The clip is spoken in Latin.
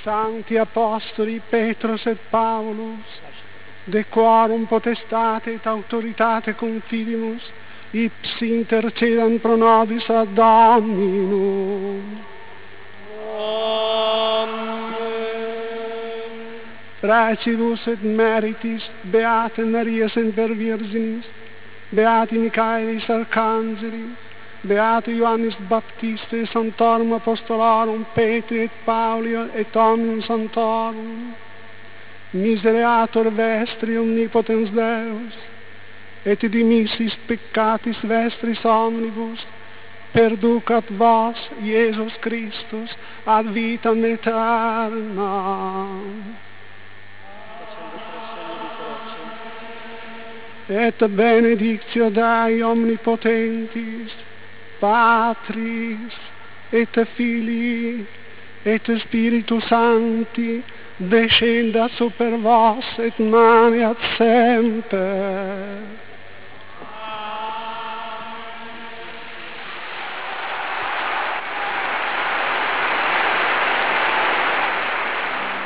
Sancti Apostoli Petrus et Paulus, de quorum potestate et autoritate confidimus, ipsi intercedant pro nobis ad Dominum. Amen. Precibus et meritis Beate Maria Semper Virginis, Beati Michaelis Archangelis, Beato Ioannis Baptiste, Sanctorum Apostolorum Petri et Pauli et Omnium Sanctorum, Misereatur vestri omnipotens Deus, et dimissis peccatis vestris omnibus, perducat vos, Iesus Christus, ad vitam aeterna. Et benedictio Dei omnipotentis, Patris, et Filii, et Spiritus Sancti, descendat super vos et maneat semper.